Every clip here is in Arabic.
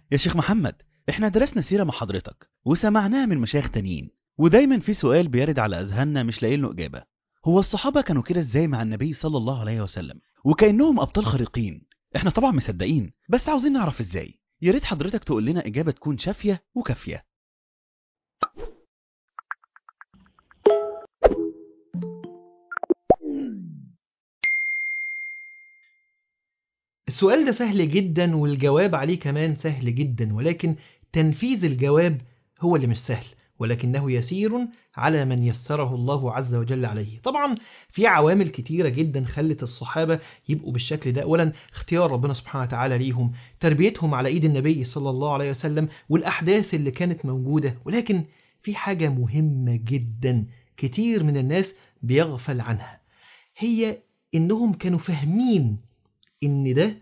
يا شيخ محمد، احنا درسنا سيرة مع حضرتك وسمعناها من مشايخ تانيين، ودايما في سؤال بيرد على أذهاننا مش لاقيين له إجابة. هو الصحابة كانوا كده ازاي مع النبي صلى الله عليه وسلم وكأنهم أبطال خارقين؟ احنا طبعا مصدقين، بس عاوزين نعرف ازاي. يا ريت حضرتك تقول لنا إجابة تكون شافية وكافية. السؤال ده سهل جدا والجواب عليه كمان سهل جدا، ولكن تنفيذ الجواب هو اللي مش سهل، ولكنه يسير على من يسره الله عز وجل عليه. طبعا في عوامل كتيرة جدا خلت الصحابة يبقوا بالشكل ده. أولا اختيار ربنا سبحانه وتعالى ليهم، تربيتهم على إيد النبي صلى الله عليه وسلم، والأحداث اللي كانت موجودة. ولكن في حاجة مهمة جدا كتير من الناس بيغفل عنها، هي إنهم كانوا فاهمين إن ده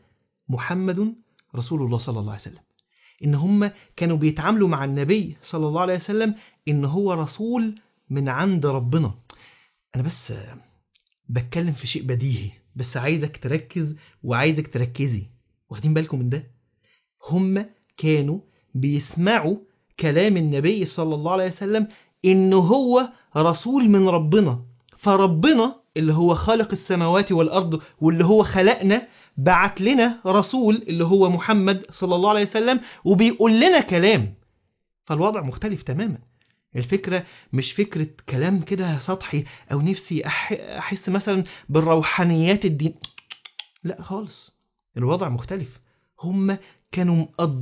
محمد رسول الله صلى الله عليه وسلم، إن هم كانوا بيتعاملوا مع النبي صلى الله عليه وسلم إن هو رسول من عند ربنا. أنا بس بتكلم في شيء بديهي، بس عايزك تركز وعايزك تركزي. واخدين بالكم من ده؟ هم كانوا بيسمعوا كلام النبي صلى الله عليه وسلم إنه هو رسول من ربنا، فربنا اللي هو خالق السماوات والأرض واللي هو خلقنا بعت لنا رسول اللي هو محمد صلى الله عليه وسلم وبيقول لنا كلام. فالوضع مختلف تماما. الفكرة مش فكرة كلام كده سطحي أو نفسي أحس مثلا بالروحانيات الدين، لا خالص. الوضع مختلف. هم كانوا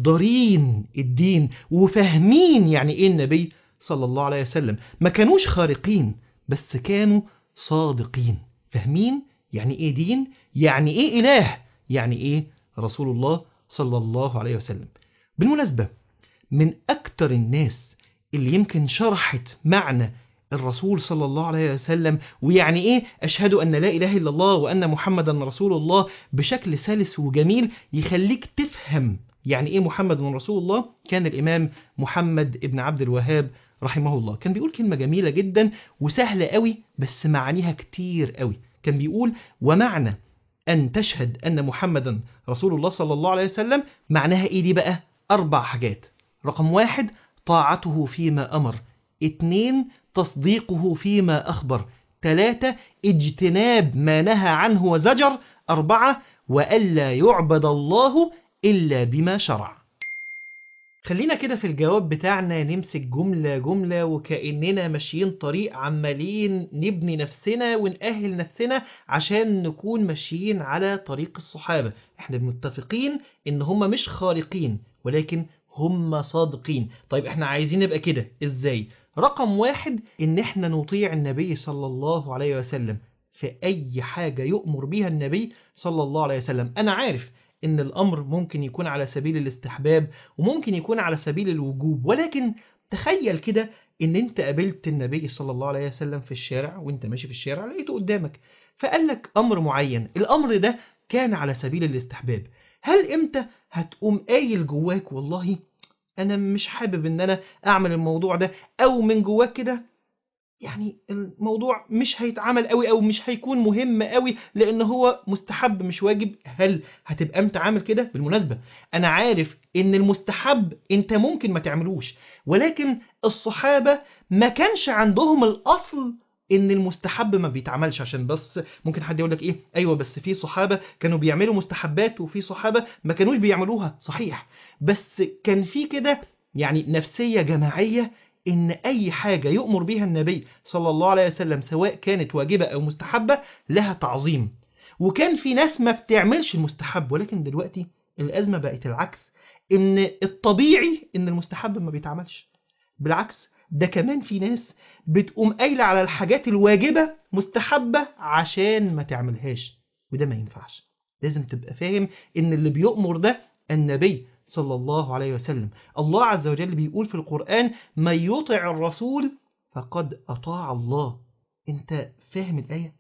مقدرين الدين وفاهمين يعني ايه النبي صلى الله عليه وسلم. ما كانوش خارقين، بس كانوا صادقين، فاهمين يعني ايه دين، يعني ايه إله، يعني ايه رسول الله صلى الله عليه وسلم. بالمناسبة، من أكتر الناس اللي يمكن شرحت معنى الرسول صلى الله عليه وسلم ويعني إيه أشهد أن لا إله إلا الله وأن محمدا رسول الله بشكل سلس وجميل يخليك تفهم يعني إيه محمد رسول الله، كان الإمام محمد ابن عبد الوهاب رحمه الله. كان بيقول كلمة جميلة جدا وسهلة قوي بس معانيها كتير قوي. كان بيقول: ومعنى أن تشهد أن محمدا رسول الله صلى الله عليه وسلم معناها إيه دي بقى؟ 4 حاجات. رقم 1: طاعته فيما أمر. 2: تصديقه فيما أخبر. 3: اجتناب ما نهى عنه وزجر. 4: وألا يعبد الله إلا بما شرع. خلينا كده في الجواب بتاعنا نمسك جملة جملة وكأننا ماشيين طريق عمالين نبني نفسنا ونأهل نفسنا عشان نكون ماشيين على طريق الصحابة. احنا متفقين ان هم مش خارقين ولكن هم صادقين. طيب احنا عايزين نبقى كده ازاي؟ رقم 1: ان احنا نطيع النبي صلى الله عليه وسلم في اي حاجة يؤمر بيها النبي صلى الله عليه وسلم. انا عارف ان الامر ممكن يكون على سبيل الاستحباب وممكن يكون على سبيل الوجوب، ولكن تخيل كده ان انت قابلت النبي صلى الله عليه وسلم في الشارع، وانت ماشي في الشارع لقيته قدامك فقال لك امر معين، الامر ده كان على سبيل الاستحباب. هل انت هتقوم قايل جواك والله انا مش حابب ان انا اعمل الموضوع ده، او من جواك كده يعني الموضوع مش هيتعمل قوي او مش هيكون مهم قوي لان هو مستحب مش واجب؟ هل هتبقى انت عامل كده؟ بالمناسبة انا عارف ان المستحب انت ممكن ما تعملوش، ولكن الصحابة ما كانش عندهم الاصل ان المستحب ما بيتعملش. عشان بس ممكن حد يقول لك ايه، ايوه بس في صحابة كانوا بيعملوا مستحبات وفي صحابة ما كانوش بيعملوها. صحيح، بس كان في كده يعني نفسية جماعية إن أي حاجة يؤمر بها النبي صلى الله عليه وسلم سواء كانت واجبة أو مستحبة لها تعظيم. وكان في ناس ما بتعملش المستحب، ولكن دلوقتي الأزمة بقت العكس، إن الطبيعي إن المستحب ما بيتعملش. بالعكس، ده كمان في ناس بتقوم قايلة على الحاجات الواجبة مستحبة عشان ما تعملهاش، وده ما ينفعش. لازم تبقى فاهم إن اللي بيؤمر ده النبي صلى الله عليه وسلم. الله عز وجل بيقول في القرآن: من يطع الرسول فقد أطاع الله. انت فاهم الآية؟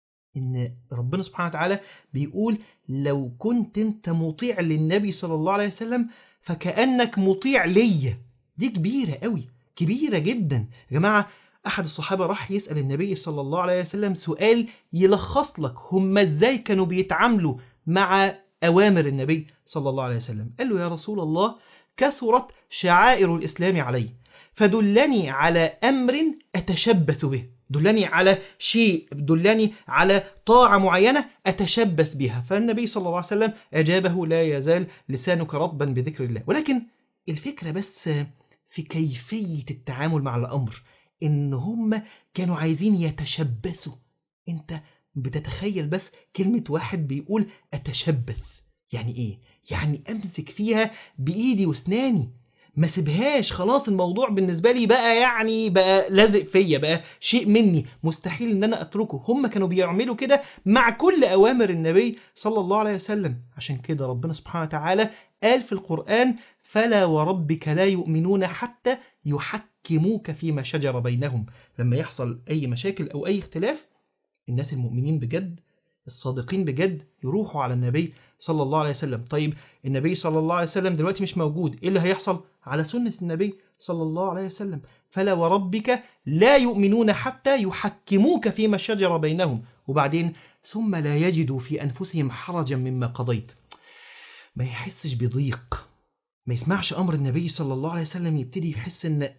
إن ربنا سبحانه وتعالى بيقول لو كنت انت مطيع للنبي صلى الله عليه وسلم فكأنك مطيع ليا. دي كبيرة قوي، كبيرة جدا يا جماعة. أحد الصحابة راح يسأل النبي صلى الله عليه وسلم سؤال يلخص لك هم ازاي كانوا بيتعاملوا مع أوامر النبي صلى الله عليه وسلم. قال له: يا رسول الله، كثرت شعائر الإسلام علي، فدلني على أمر أتشبث به، دلني على شيء، دلني على طاعة معينة أتشبث بها. فالنبي صلى الله عليه وسلم أجابه: لا يزال لسانك رطبا بذكر الله. ولكن الفكرة بس في كيفية التعامل مع الأمر، إن هم كانوا عايزين يتشبثوا. أنت بتتخيل بس كلمة واحد بيقول أتشبث يعني إيه؟ يعني أمسك فيها بإيدي واسناني، ما سيبهاش، خلاص الموضوع بالنسبة لي بقى يعني بقى لازق فيا، بقى شيء مني، مستحيل ان انا اتركه. هم كانوا بيعملوا كده مع كل اوامر النبي صلى الله عليه وسلم. عشان كده ربنا سبحانه وتعالى قال في القرآن: فلا وربك لا يؤمنون حتى يحكموك فيما شجر بينهم. لما يحصل اي مشاكل او اي اختلاف، الناس المؤمنين بجد الصادقين بجد يروحوا على النبي صلى الله عليه وسلم. طيب النبي صلى الله عليه وسلم دلوقتي مش موجود، ايه اللي هيحصل؟ على سنة النبي صلى الله عليه وسلم: فلا وربك لا يؤمنون حتى يحكموك فيما شجر بينهم، وبعدين ثم لا يجدوا في أنفسهم حرجا مما قضيت. ما يحسش بضيق، ما يسمعش أمر النبي صلى الله عليه وسلم يبتدي يحس إن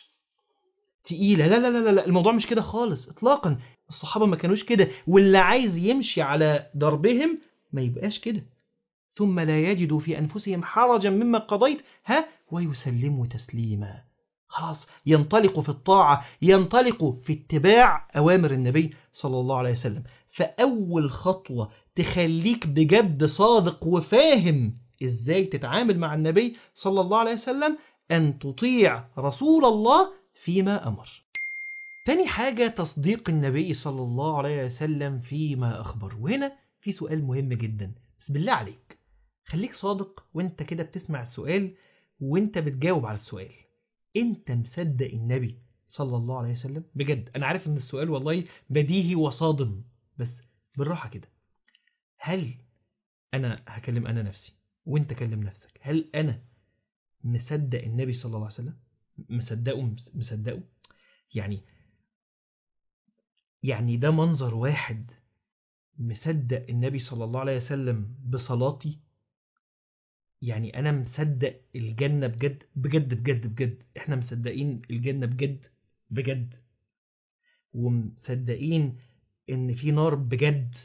تقيلة. لا لا لا لا، الموضوع مش كده خالص إطلاقا. الصحابة ما كانوش كده، واللي عايز يمشي على دربهم ما يبقاش كده. ثم لا يجدوا في أنفسهم حرجا مما قضيت ويسلموا تسليما. خلاص ينطلقوا في الطاعة، ينطلقوا في اتباع أوامر النبي صلى الله عليه وسلم. فأول خطوة تخليك بجد صادق وفاهم إزاي تتعامل مع النبي صلى الله عليه وسلم أن تطيع رسول الله فيما أمر. تاني حاجة تصديق النبي صلى الله عليه وسلم فيما أخبر. وهنا في سؤال مهم جدا، بس بالله عليك خليك صادق وانت كده بتسمع السؤال وانت بتجاوب على السؤال. انت مصدق النبي صلى الله عليه وسلم بجد؟ انا عارف ان السؤال والله بديهي وصادم، بس بالراحة كده. هل انا هكلم انا نفسي وانت كلم نفسك، هل انا مصدق النبي صلى الله عليه وسلم؟ مصدقه يعني ده منظر واحد مصدق النبي صلى الله عليه وسلم بصلاتي. يعني أنا مصدق الجنة بجد بجد بجد بجد. إحنا مصدقين الجنة بجد بجد، ومصدقين إن في نار بجد،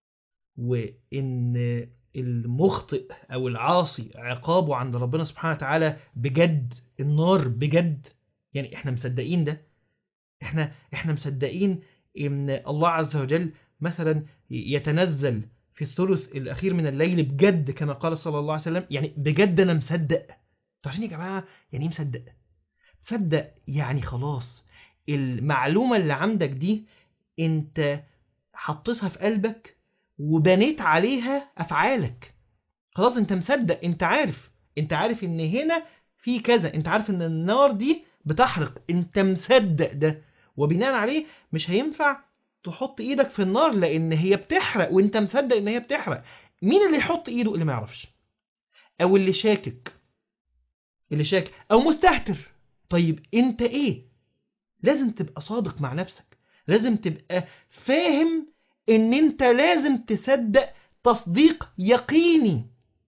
وإن المخطئ أو العاصي عقابه عند ربنا سبحانه وتعالى بجد النار بجد. يعني إحنا مصدقين ده. إحنا مصدقين إن الله عز وجل مثلا يتنزل في الثلث الأخير من الليل بجد كما قال صلى الله عليه وسلم. يعني بجد أنا مصدق. عشان يا جماعة يعني مصدق؟ مصدق يعني خلاص المعلومة اللي عندك دي انت حطيتها في قلبك وبنيت عليها أفعالك. خلاص انت مصدق، انت عارف ان هنا في كذا، انت عارف ان النار دي بتحرق، انت مصدق ده، وبناء عليه مش هينفع تحط ايدك في النار لان هي بتحرق وانت مصدق ان هي بتحرق. مين اللي يحط ايده؟ اللي ما يعرفش، او اللي شاكك او مستهتر. طيب انت ايه؟ لازم تبقى صادق مع نفسك، لازم تبقى فاهم ان انت لازم تصدق تصديق يقيني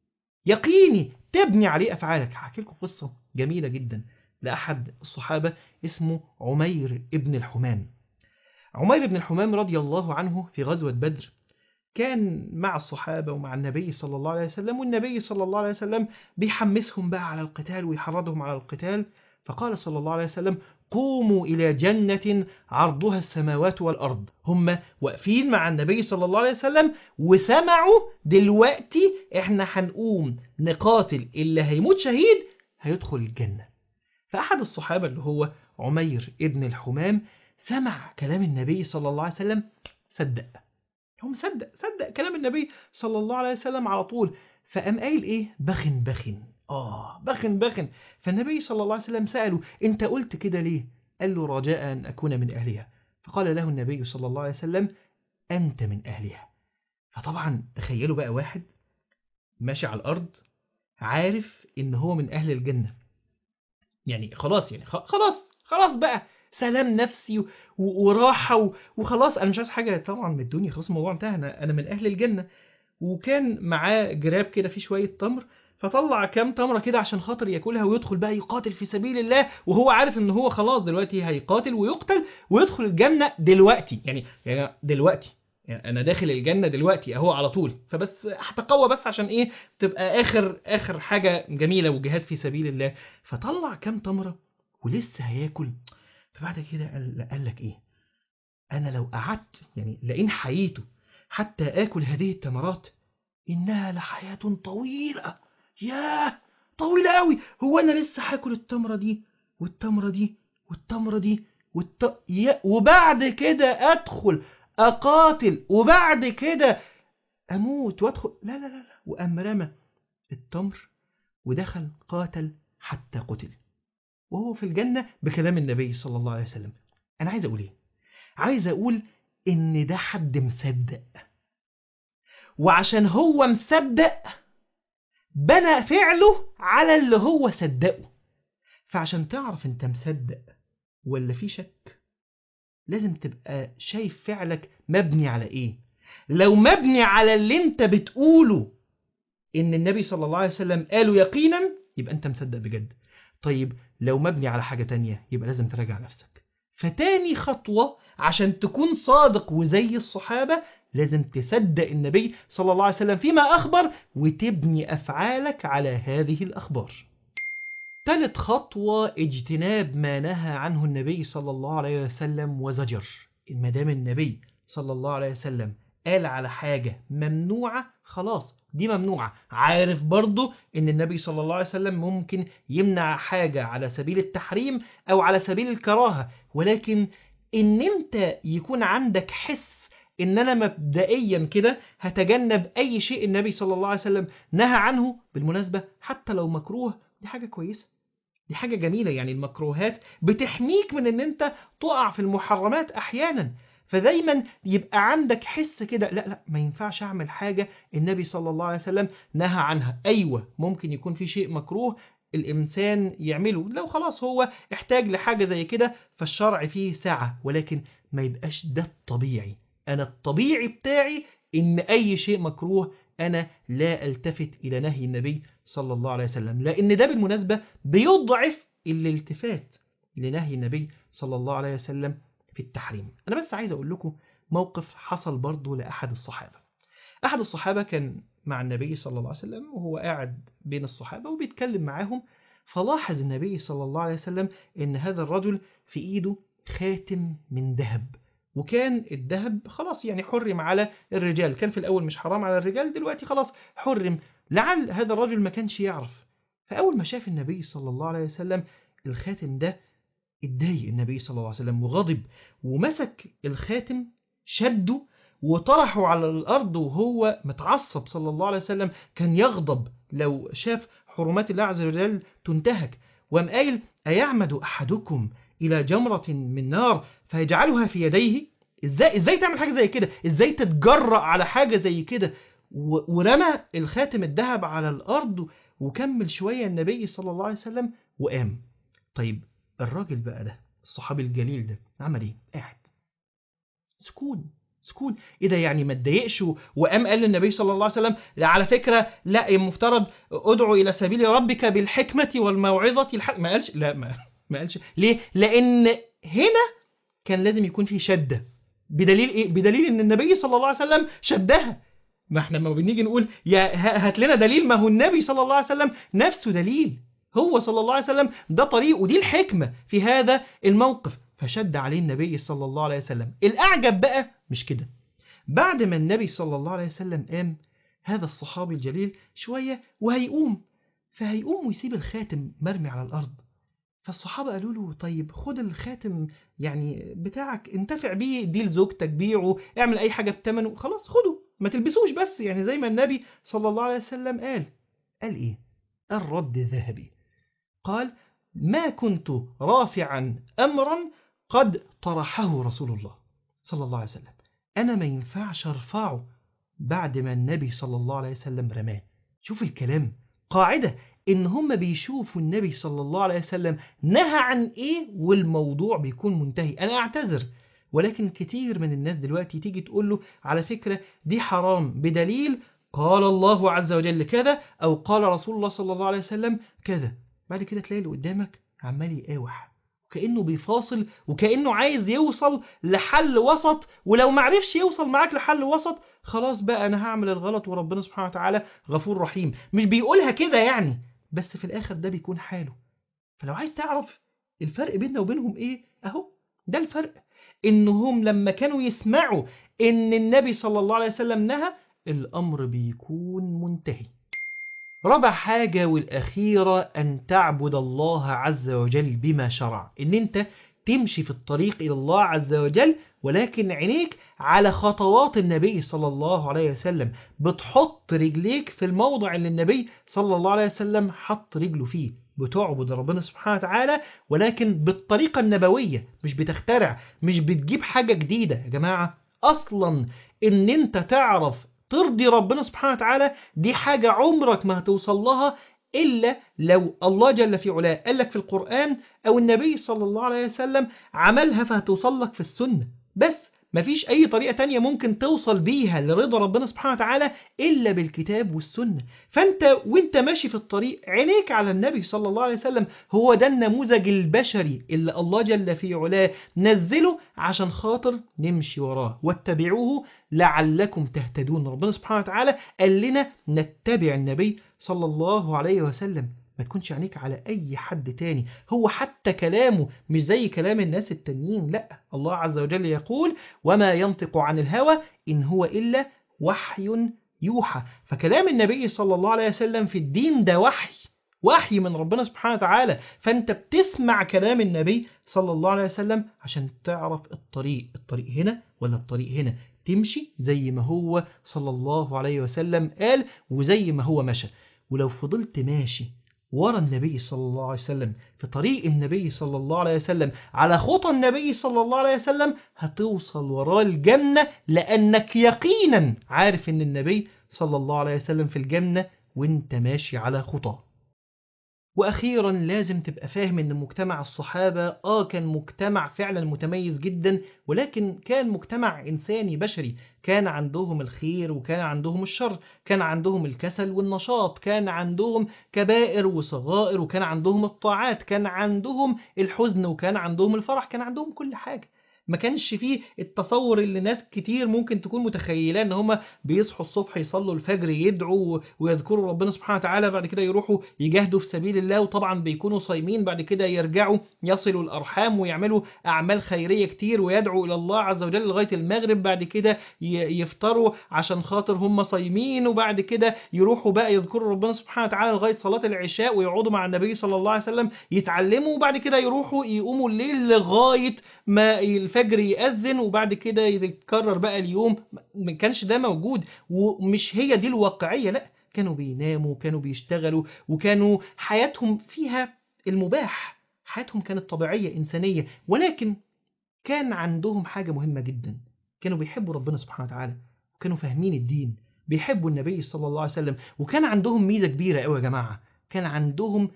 تبني عليه افعالك. هحكي لكم قصة جميلة جدا لأحد الصحابة اسمه عمير ابن الحمام. عمير بن الحمام رضي الله عنه في غزوة بدر كان مع الصحابة ومع النبي صلى الله عليه وسلم، والنبي صلى الله عليه وسلم بيحمسهم بقى على القتال ويحرضهم على القتال. فقال صلى الله عليه وسلم: قوموا إلى جنة عرضها السماوات والأرض. هم واقفين مع النبي صلى الله عليه وسلم وسمعوا دلوقتي احنا هنقوم نقاتل، اللي هيموت شهيد هيدخل الجنة. فأحد الصحابة اللي هو عمير ابن الحمام سمع كلام النبي صلى الله عليه وسلم، صدق كلام النبي صلى الله عليه وسلم على طول. فقام قايل ايه؟ بخن بخن. فالنبي صلى الله عليه وسلم سأله: انت قلت كده ليه؟ قال له: رجاء أن أكون من أهلها. فقال له النبي صلى الله عليه وسلم: أنت من أهلها. فطبعا تخيلوا بقى واحد ماشي على الأرض عارف إن هو من أهل الجنة، يعني خلاص، يعني خلاص بقى سلام نفسي وراحة وخلاص، أنا مش عايز حاجة طبعا من الدنيا، خلاص الموضوع انتهى، أنا من أهل الجنة. وكان معاه جراب كده فيه شوية تمر، فطلع كام تمرة كده عشان خاطر ياكلها ويدخل بقى يقاتل في سبيل الله، وهو عارف ان هو خلاص دلوقتي هيقاتل ويقتل ويدخل الجنة دلوقتي، يعني دلوقتي، يعني انا داخل الجنة دلوقتي اهو على طول، فبس هتقوى بس عشان ايه تبقى اخر حاجة جميلة وجهاد في سبيل الله. فطلع كام تمرة ولسه هياكل. فبعد كده قال لك ايه، انا لو قعدت يعني لئن حييت حتى اكل هذه التمرات انها لحياة طويلة. ياه، طويلة قوي. هو انا لسه هاكل التمرة دي والتمرة دي والتمرة دي وبعد كده ادخل اقاتل وبعد كده اموت وادخل؟ لا لا لا لا. وقام رمى التمر ودخل قاتل حتى قتل وهو في الجنة بكلام النبي صلى الله عليه وسلم. انا عايز اقول ايه؟ عايز اقول ان ده حد مصدق، وعشان هو مصدق بنى فعله على اللي هو صدقه. فعشان تعرف انت مصدق ولا في شك لازم تبقى شايف فعلك مبني على ايه. لو مبني على اللي انت بتقوله ان النبي صلى الله عليه وسلم قاله يقينا يبقى انت مصدق بجد. طيب لو مبني على حاجة تانية يبقى لازم تراجع نفسك. فتاني خطوة عشان تكون صادق وزي الصحابة لازم تصدق النبي صلى الله عليه وسلم فيما أخبر وتبني أفعالك على هذه الأخبار. ثالث خطوة اجتناب ما نهى عنه النبي صلى الله عليه وسلم وزجر. ما دام النبي صلى الله عليه وسلم قال على حاجة ممنوعة خلاص دي ممنوعة. عارف برضو ان النبي صلى الله عليه وسلم ممكن يمنع حاجة على سبيل التحريم او على سبيل الكراهة، ولكن ان انت يكون عندك حس ان انا مبدئيا كده هتجنب اي شيء النبي صلى الله عليه وسلم نهى عنه. بالمناسبة حتى لو مكروه دي حاجة كويسة، دي حاجة جميلة. يعني المكروهات بتحميك من ان انت تقع في المحرمات احيانا. فدايما يبقى عندك حس كده لا لا ما ينفعش اعمل حاجة النبي صلى الله عليه وسلم نهى عنها. ايوه ممكن يكون في شيء مكروه الانسان يعمله لو خلاص هو احتاج لحاجة زي كده فالشرع فيه سعة، ولكن ما يبقاش ده الطبيعي. انا الطبيعي بتاعي ان اي شيء مكروه انا لا التفت الى نهي النبي صلى الله عليه وسلم، لان ده بالمناسبة بيضعف الالتفات لنهي النبي صلى الله عليه وسلم في التحريم. أنا بس عايز أقول لكم موقف حصل برضو لأحد الصحابة. أحد الصحابة كان مع النبي صلى الله عليه وسلم وهو قاعد بين الصحابة وبيتكلم معاهم، فلاحظ النبي صلى الله عليه وسلم إن هذا الرجل في إيده خاتم من ذهب، وكان الذهب خلاص يعني حرم على الرجال. كان في الأول مش حرام على الرجال، دلوقتي خلاص حرم. لعل هذا الرجل ما كانش يعرف. فأول ما شاف النبي صلى الله عليه وسلم الخاتم ده اتضايق النبي صلى الله عليه وسلم وغضب، ومسك الخاتم شده وطرحه على الأرض وهو متعصب. صلى الله عليه وسلم كان يغضب لو شاف حرمات الله عز وجل تنتهك. وقام قايل أيعمد أحدكم إلى جمرة من نار فيجعلها في يديه؟ إزاي تعمل حاجة زي كده؟ إزاي تتجرأ على حاجة زي كده؟ ورمى الخاتم الذهب على الأرض وكمل شوية النبي صلى الله عليه وسلم وقام. طيب الراجل بقى ده الصحابي الجليل ده عمل ايه؟ قاعد سكون. ايه ده يعني ما اتضايقش وقام قال للنبي صلى الله عليه وسلم لا على فكرة لا المفترض ادعو الى سبيل ربك بالحكمة والموعظة ما قالش لا ما قالش. ليه؟ لان هنا كان لازم يكون في شدة. بدليل ايه؟ بدليل ان النبي صلى الله عليه وسلم شدها. ما احنا لما بنيجي نقول يا هات لنا دليل، ما هو النبي صلى الله عليه وسلم نفسه دليل. هو صلى الله عليه وسلم ده طريق ودي الحكمة في هذا الموقف، فشد عليه النبي صلى الله عليه وسلم. الأعجب بقى مش كده، بعد ما النبي صلى الله عليه وسلم قام هذا الصحابي الجليل شوية فهيقوم ويسيب الخاتم مرمي على الأرض. فالصحابة قالوا له طيب خد الخاتم يعني بتاعك انتفع بيه، دي لزوجتك، بيعه، اعمل أي حاجة بتمنه، خلاص خده ما تلبسوش بس، يعني زي ما النبي صلى الله عليه وسلم قال إيه؟ الرد ذهبي. قال ما كنت رافعا أمرا قد طرحه رسول الله صلى الله عليه وسلم. أنا ما ينفعش أرفعه بعد ما النبي صلى الله عليه وسلم رماه. شوف الكلام، قاعدة إن هم بيشوفوا النبي صلى الله عليه وسلم نهى عن إيه والموضوع بيكون منتهي. أنا أعتذر، ولكن كتير من الناس دلوقتي تيجي تقول له على فكرة دي حرام بدليل قال الله عز وجل كذا، أو قال رسول الله صلى الله عليه وسلم كذا. بعد كده تلاقي اللي قدامك عمال يقاوح، وكأنه بيفاصل، وكأنه عايز يوصل لحل وسط، ولو معرفش يوصل معاك لحل وسط خلاص بقى أنا هعمل الغلط وربنا سبحانه وتعالى غفور رحيم. مش بيقولها كده يعني، بس في الآخر ده بيكون حاله. فلو عايز تعرف الفرق بيننا وبينهم إيه، أهو ده الفرق. إنهم لما كانوا يسمعوا إن النبي صلى الله عليه وسلم نهى، الأمر بيكون منتهي. رابع حاجة والأخيرة، أن تعبد الله عز وجل بما شرع. إن أنت تمشي في الطريق إلى الله عز وجل، ولكن عينيك على خطوات النبي صلى الله عليه وسلم، بتحط رجليك في الموضع اللي النبي صلى الله عليه وسلم حط رجله فيه. بتعبد ربنا سبحانه وتعالى ولكن بالطريقة النبوية، مش بتخترع، مش بتجيب حاجة جديدة. يا جماعة أصلا إن أنت تعرف ترضي ربنا سبحانه وتعالى دي حاجة عمرك ما هتوصل لها إلا لو الله جل في علاه قال لك في القرآن، أو النبي صلى الله عليه وسلم عملها، فهتوصل لك في السنة. بس مفيش أي طريقة تانية ممكن توصل بيها لرضا ربنا سبحانه وتعالى إلا بالكتاب والسنة. فأنت وانت ماشي في الطريق عينيك على النبي صلى الله عليه وسلم، هو ده النموذج البشري اللي الله جل في علاه نزله عشان خاطر نمشي وراه. واتبعوه لعلكم تهتدون. ربنا سبحانه وتعالى قال لنا نتبع النبي صلى الله عليه وسلم، ما تكونش عينيك على أي حد تاني. هو حتى كلامه مش زي كلام الناس التانيين، لا، الله عز وجل يقول وما ينطق عن الهوى إن هو إلا وحي يوحى. فكلام النبي صلى الله عليه وسلم في الدين ده وحي من ربنا سبحانه وتعالى. فأنت بتسمع كلام النبي صلى الله عليه وسلم عشان تعرف الطريق هنا ولا الطريق هنا، تمشي زي ما هو صلى الله عليه وسلم قال وزي ما هو مشى. ولو فضلت ماشي ورا النبي صلى الله عليه وسلم في طريق النبي صلى الله عليه وسلم على خطى النبي صلى الله عليه وسلم، هتوصل وراه الجنة، لأنك يقينا عارف ان النبي صلى الله عليه وسلم في الجنة وانت ماشي على خطاه. وأخيرا لازم تبقى فاهم ان مجتمع الصحابة كان مجتمع فعلا متميز جدا، ولكن كان مجتمع إنساني بشري. كان عندهم الخير وكان عندهم الشر، كان عندهم الكسل والنشاط، كان عندهم كبائر وصغائر، وكان عندهم الطاعات، كان عندهم الحزن وكان عندهم الفرح، كان عندهم كل حاجة. ما كانش فيه التصور اللي ناس كتير ممكن تكون متخيلة ان هم بيصحوا الصبح يصلوا الفجر يدعوا ويذكروا ربنا سبحانه وتعالى، بعد كده يروحوا يجاهدوا في سبيل الله، وطبعا بيكونوا صايمين، بعد كده يرجعوا يصلوا الأرحام ويعملوا أعمال خيرية كتير ويدعوا إلى الله عز وجل لغاية المغرب، بعد كده يفطروا عشان خاطر هم صايمين، وبعد كده يروحوا بقى يذكروا ربنا سبحانه وتعالى لغاية صلاة العشاء ويقعدوا مع النبي صلى الله عليه وسلم يتعلموا، وبعد كده يروحوا يقوموا الليل لغاية ما الفجر يأذن، وبعد كده يتكرر بقى اليوم. ما كانش ده موجود، ومش هي دي الواقعية، لا، كانوا بيناموا وكانوا بيشتغلوا وكانوا حياتهم فيها المباح، حياتهم كانت طبيعية إنسانية، ولكن كان عندهم حاجة مهمة جدا، كانوا بيحبوا ربنا سبحانه وتعالى وكانوا فاهمين الدين، بيحبوا النبي صلى الله عليه وسلم، وكان عندهم ميزة كبيرة قوي يا جماعة، كان عندهم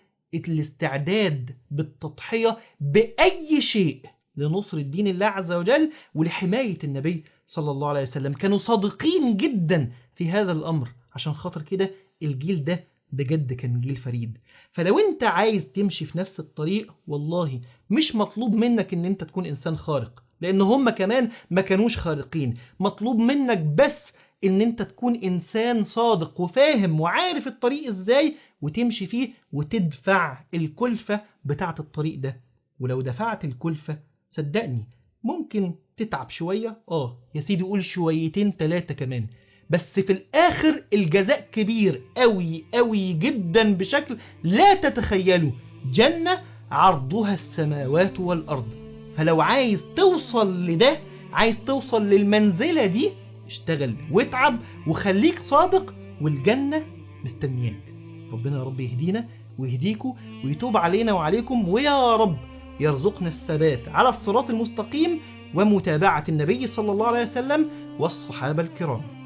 الاستعداد بالتضحية بأي شيء لنصر الدين الله عز وجل ولحماية النبي صلى الله عليه وسلم. كانوا صادقين جدا في هذا الأمر، عشان خاطر كده الجيل ده بجد كان جيل فريد. فلو انت عايز تمشي في نفس الطريق، والله مش مطلوب منك ان انت تكون انسان خارق، لان هم كمان ما كانوش خارقين. مطلوب منك بس ان انت تكون انسان صادق وفاهم وعارف الطريق ازاي وتمشي فيه وتدفع الكلفة بتاعة الطريق ده. ولو دفعت الكلفة صدقني ممكن تتعب شوية، يا سيدي قول شويتين 3 كمان، بس في الآخر الجزاء كبير قوي قوي جدا بشكل لا تتخيله. جنة عرضها السماوات والأرض. فلو عايز توصل لده، عايز توصل للمنزلة دي، اشتغل واتعب وخليك صادق، والجنة مستنياك. ربنا يا رب يهدينا ويهديكم ويتوب علينا وعليكم، ويا رب يرزقنا الثبات على الصراط المستقيم ومتابعة النبي صلى الله عليه وسلم والصحابة الكرام.